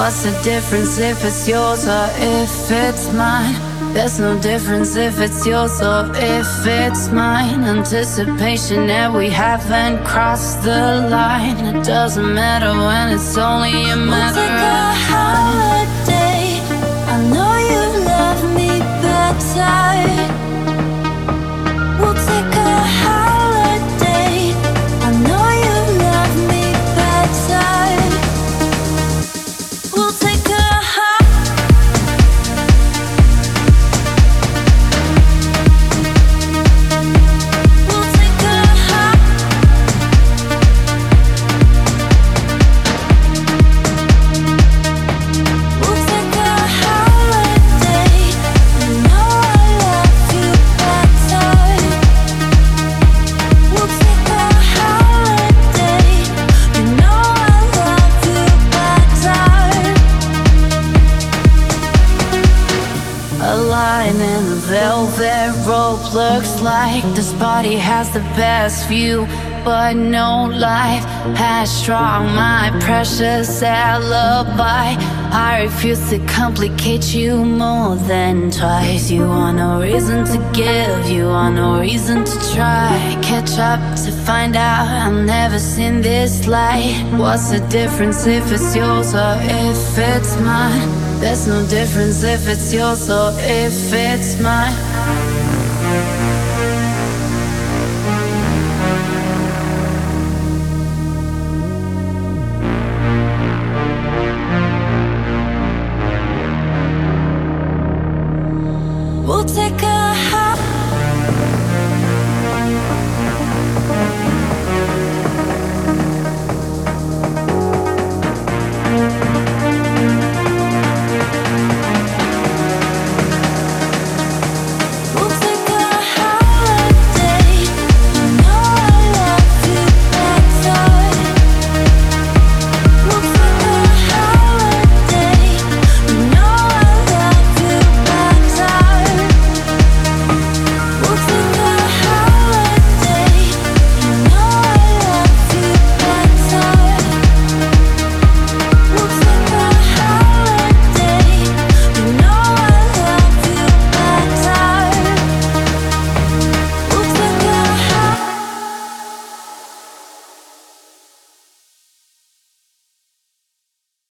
What's the difference if it's yours or if it's mine? There's no difference if it's yours or if it's mine. Anticipation that we haven't crossed the line. It doesn't matter when it's only a matter of time. Holiday. I know you love me better. We'll take a holiday. I know you love me better. We'll take a velvet rope looks like this body has the best view, but no life has strong my precious alibi. I refuse to complicate you more than twice. You want no reason to give, you want no reason to try. Catch up to find out I've never seen this light. What's the difference if it's yours or if it's mine? There's no difference if it's yours or if it's mine.